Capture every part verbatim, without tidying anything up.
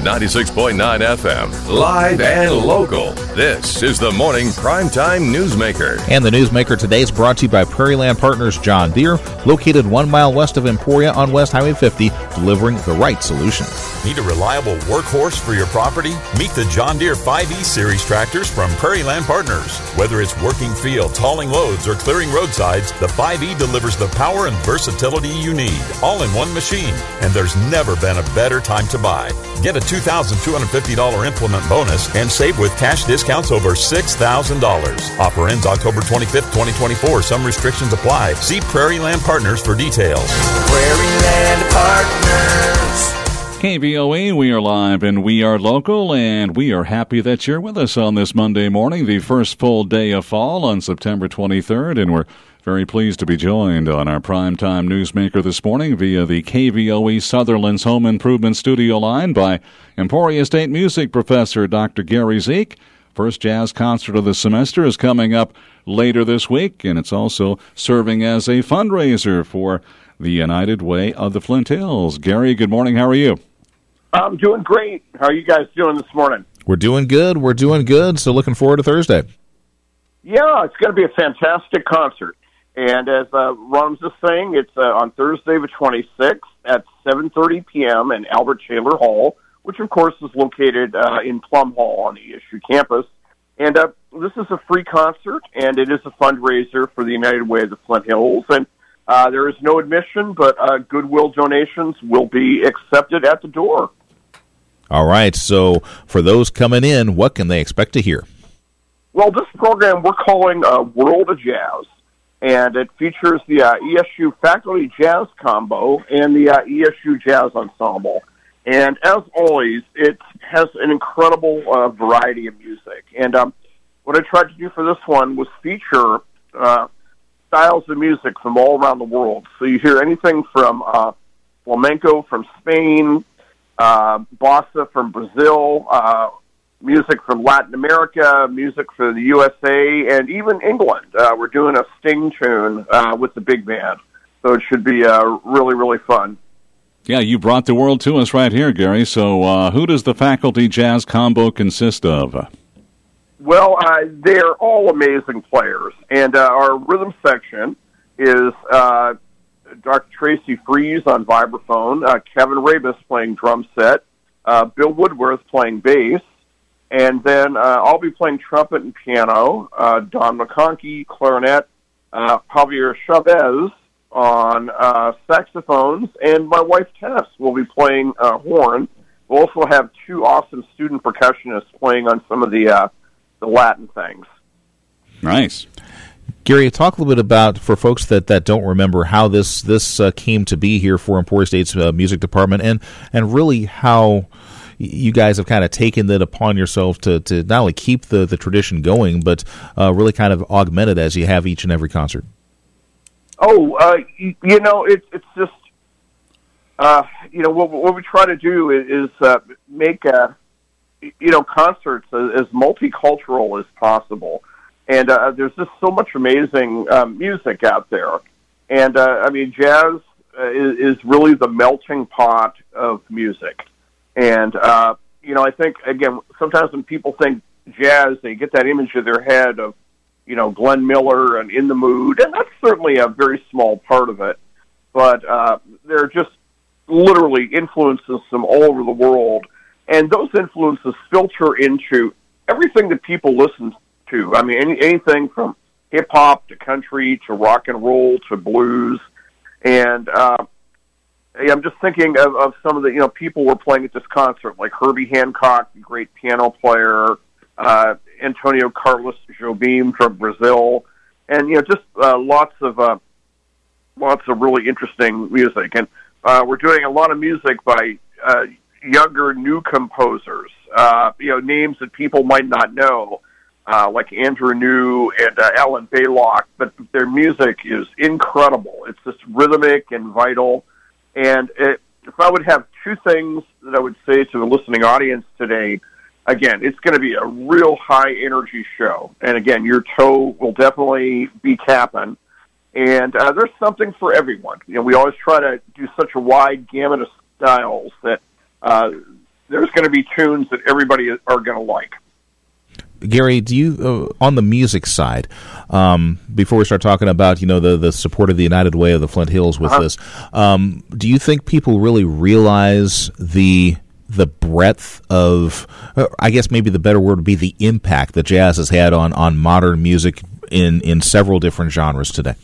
ninety-six point nine F M, live and local. This is the Morning Primetime Newsmaker. And the Newsmaker today is brought to you by Prairie Land Partners John Deere, located one mile west of Emporia on West Highway fifty, delivering the right solution. Need a reliable workhorse for your property? Meet the John Deere five E Series tractors from Prairie Land Partners. Whether it's working fields, hauling loads, or clearing roadsides, the five E delivers the power and versatility you need, all in one machine. And there's never been a better time to buy. Get a two thousand two hundred fifty dollars implement bonus and save with cash discounts over six thousand dollars. Offer ends October twenty-fifth, twenty twenty-four. Some restrictions apply. See Prairie Land Partners for details. Prairie Land Partners. K V O E, we are live and we are local, and we are happy that you're with us on this Monday morning, the first full day of fall on September twenty-third, and we're very pleased to be joined on our Primetime Newsmaker this morning via the K V O E Sutherland's Home Improvement Studio line by Emporia State Music Professor Doctor Gary Zeke. First jazz concert of the semester is coming up later this week, and it's also serving as a fundraiser for the United Way of the Flint Hills. Gary, good morning. How are you? I'm doing great. How are you guys doing this morning? We're doing good. We're doing good. So looking forward to Thursday. Yeah, it's going to be a fantastic concert. And as uh, Ron was just saying, it's uh, on Thursday the twenty-sixth at seven thirty p.m. in Albert Taylor Hall, which, of course, is located uh, in Plum Hall on the E S U campus. And uh, this is a free concert, and it is a fundraiser for the United Way of the Flint Hills. And uh, there is no admission, but uh, goodwill donations will be accepted at the door. All right, so for those coming in, what can they expect to hear? Well, this program we're calling uh, World of Jazz, and it features the uh, E S U Faculty Jazz Combo and the uh, E S U Jazz Ensemble. And as always, it has an incredible uh, variety of music. And um, what I tried to do for this one was feature uh, styles of music from all around the world. So you hear anything from uh, flamenco from Spain, uh, bossa from Brazil, uh, music from Latin America, music for the U S A, and even England. Uh, we're doing a Sting tune uh, with the big band. So it should be uh, really, really fun. Yeah, you brought the world to us right here, Gary. So uh, who does the Faculty Jazz Combo consist of? Well, uh, they're all amazing players. And uh, our rhythm section is uh, Doctor Tracy Fries on vibraphone, uh, Kevin Rabus playing drum set, uh, Bill Woodworth playing bass, and then uh, I'll be playing trumpet and piano, uh, Don McConkey, clarinet, uh, Javier Chavez on uh, saxophones, and my wife Tess will be playing uh, horn. We'll also have two awesome student percussionists playing on some of the uh, the Latin things. Nice. Gary, talk a little bit about, for folks that, that don't remember, how this this uh, came to be here for Emporia State's uh, music department, and, and really how you guys have kind of taken it upon yourself to, to not only keep the, the tradition going, but uh, really kind of augment it as you have each and every concert. Oh, uh, you, you know, it, it's just, uh, you know, what, what we try to do is, is uh, make, uh, you know, concerts as, as multicultural as possible. And uh, there's just so much amazing um, music out there. And, uh, I mean, jazz uh, is, is really the melting pot of music. And, uh, you know, I think, again, sometimes when people think jazz, they get that image in their head of, you know, Glenn Miller and In the Mood, and that's certainly a very small part of it. But uh, there are just literally influences from all over the world, and those influences filter into everything that people listen to. I mean, any, anything from hip-hop to country to rock and roll to blues. And uh, I'm just thinking of, of some of the, you know, people were playing at this concert, like Herbie Hancock, the great piano player, uh, Antonio Carlos Jobim from Brazil, and, you know, just uh, lots of uh, lots of really interesting music. And uh, we're doing a lot of music by uh, younger, new composers, uh, you know, names that people might not know, uh, like Andrew New and uh, Alan Baylock, but their music is incredible. It's just rhythmic and vital. And it, if I would have two things that I would say to the listening audience today, again, it's going to be a real high-energy show. And again, your toe will definitely be tapping. And uh, there's something for everyone. You know, we always try to do such a wide gamut of styles that uh, there's going to be tunes that everybody are going to like. Gary, do you uh, on the music side? Um, before we start talking about you know the, the support of the United Way of the Flint Hills with uh-huh. this, um, do you think people really realize the the breadth of, uh, I guess maybe the better word would be the impact that jazz has had on, on modern music in, in several different genres today?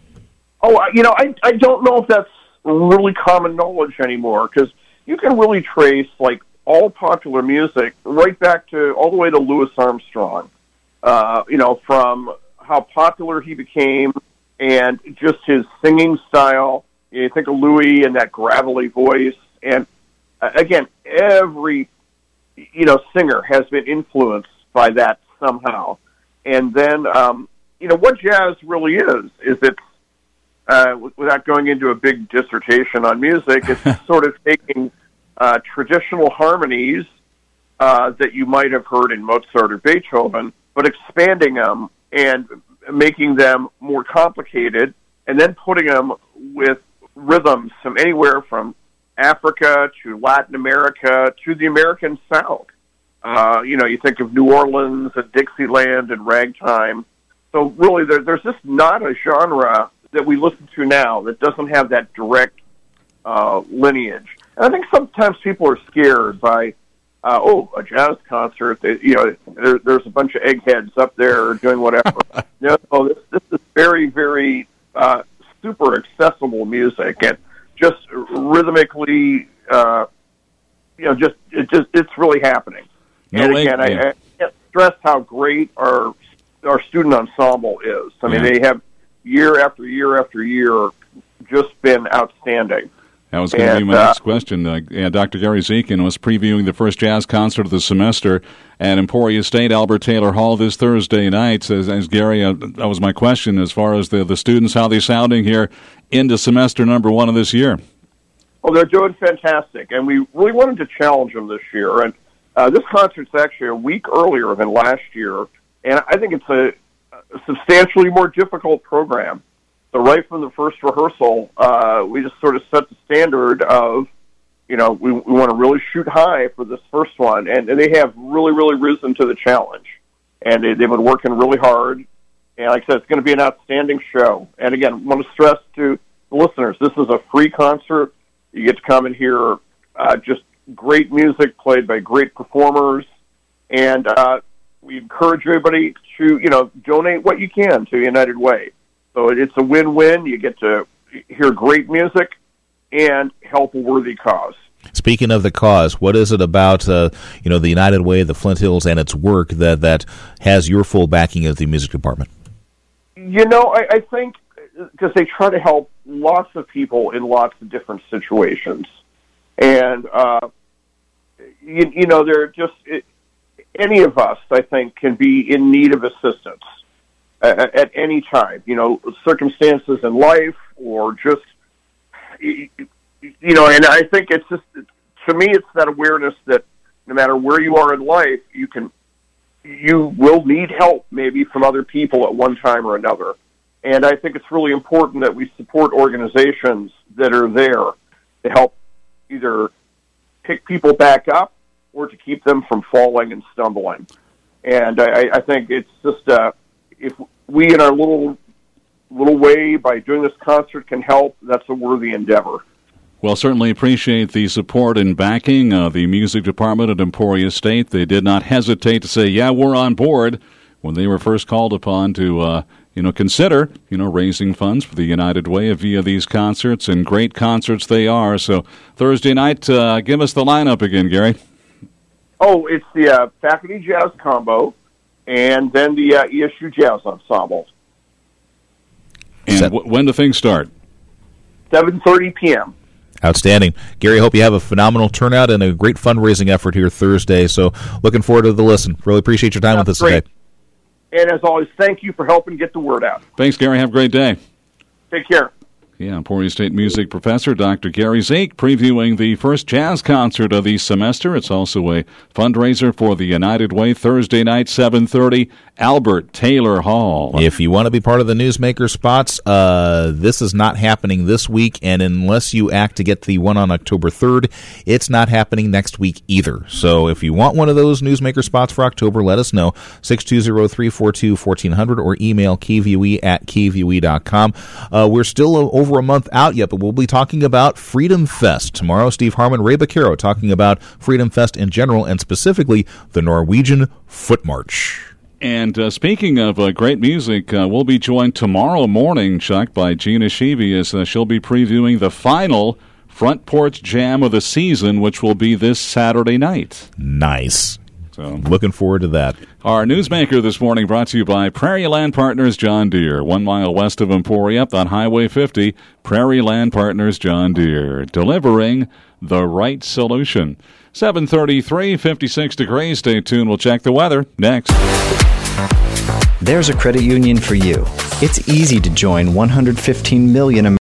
Oh, you know, I I don't know if that's really common knowledge anymore, because you can really trace, like, all popular music right back to all the way to Louis Armstrong, uh, you know, from how popular he became and just his singing style. You know, you think of Louis and that gravelly voice, and uh, again, every, you know, singer has been influenced by that somehow. And then, um, you know, what jazz really is, is it's, uh, without going into a big dissertation on music, it's sort of taking Uh, traditional harmonies uh, that you might have heard in Mozart or Beethoven, but expanding them and making them more complicated, and then putting them with rhythms from anywhere from Africa to Latin America to the American South. Uh, you know, you think of New Orleans and Dixieland and ragtime. So really, there, there's just not a genre that we listen to now that doesn't have that direct uh, lineage. And I think sometimes people are scared by, uh, oh, a jazz concert. They, you know, there, there's a bunch of eggheads up there doing whatever. No, this, this is very, very uh, super accessible music, and just rhythmically, uh, you know, just it just it's really happening. No and way, again, I, I can't stress how great our our student ensemble is. I mean, yeah. they have year after year after year just been outstanding. That was going to be my uh, next question. Uh, yeah, Doctor Gary Zekin was previewing the first jazz concert of the semester at Emporia State Albert Taylor Hall this Thursday night. As, as Gary, uh, that was my question as far as the, the students, how they're sounding here into semester number one of this year. Well, they're doing fantastic, and we really wanted to challenge them this year. And uh, this concert's actually a week earlier than last year, and I think it's a, a substantially more difficult program. So right from the first rehearsal, uh, we just sort of set the standard of, you know, we, we want to really shoot high for this first one. And, and they have really, really risen to the challenge. And they, they've been working really hard. And like I said, it's going to be an outstanding show. And again, I want to stress to the listeners, this is a free concert. You get to come and hear uh, just great music played by great performers. And uh, we encourage everybody to, you know, donate what you can to United Way. So it's a win-win. You get to hear great music and help a worthy cause. Speaking of the cause, what is it about uh, you know the United Way, the Flint Hills, and its work that, that has your full backing of the music department? You know, I, I think because they try to help lots of people in lots of different situations. And, uh, you, you know, they're just, it, any of us, I think, can be in need of assistance at any time, you know, circumstances in life or just, you know, and I think it's just, to me, it's that awareness that no matter where you are in life, you can, you will need help maybe from other people at one time or another. And I think it's really important that we support organizations that are there to help either pick people back up or to keep them from falling and stumbling. And I, I think it's just, uh, if we in our little little way by doing this concert can help, that's a worthy endeavor. Well, certainly appreciate the support and backing of the music department at Emporia State. They did not hesitate to say, yeah, we're on board when they were first called upon to, uh, you know, consider, you know, raising funds for the United Way via these concerts, and great concerts they are. So Thursday night, uh, give us the lineup again, Gary. Oh, it's the uh, Faculty Jazz Combo, and then the uh, E S U Jazz Ensemble. And w- when do things start? seven thirty p.m. Outstanding. Gary, I hope you have a phenomenal turnout and a great fundraising effort here Thursday. So looking forward to the listen. Really appreciate your time That's with us great. today. And as always, thank you for helping get the word out. Thanks, Gary. Have a great day. Take care. Yeah, Emporia State music professor Doctor Gary Zeke previewing the first jazz concert of the semester. It's also a fundraiser for the United Way, Thursday night, seven thirty, Albert Taylor Hall. If you want to be part of the Newsmaker spots, uh, this is not happening this week, and unless you act to get the one on October third, it's not happening next week either. So if you want one of those Newsmaker spots for October, let us know, six two zero, three four two, one four zero zero, or email k v u e at k v u e dot com. Uh, we're still over over a month out yet, but we'll be talking about Freedom Fest. Tomorrow, Steve Harmon, Ray Baccaro talking about Freedom Fest in general and specifically the Norwegian Foot March. And uh, speaking of uh, great music, uh, we'll be joined tomorrow morning, Chuck, by Gina Sheevy as uh, she'll be previewing the final Front Porch Jam of the season, which will be this Saturday night. Nice. So, looking forward to that. Our Newsmaker this morning brought to you by Prairie Land Partners John Deere. One mile west of Emporia on Highway fifty, Prairie Land Partners John Deere. Delivering the right solution. seven thirty-three, fifty-six degrees. Stay tuned. We'll check the weather next. There's a credit union for you. It's easy to join one hundred fifteen million Americans.